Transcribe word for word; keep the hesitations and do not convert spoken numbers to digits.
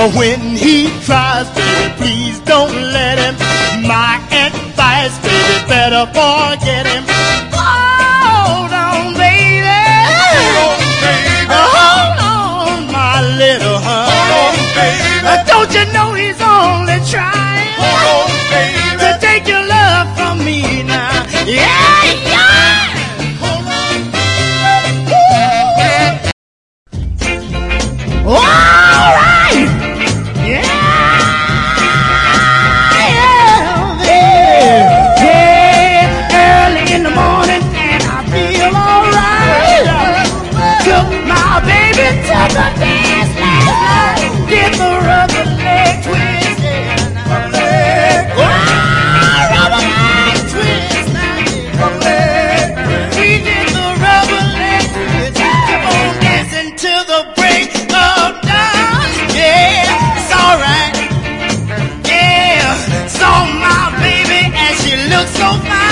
When he tries, baby, please don't let him. My advice, baby, better forget him. Hold on, baby. Hold on, baby. Hold on, my little honey. Hold on, baby. Uh, don't you know he's only trying Hold on, baby. to take your love from me now? Yeah, yeah. Hold on, baby. All right. Yeah. To the dance last night, get the rubber leg twist, yeah. Leg, oh, rubber leg twist, rubber leg. We did the rubber leg twist. Keep on dancing till the break of dawn. Yeah, it's alright. Yeah, saw my baby and she looks so fine.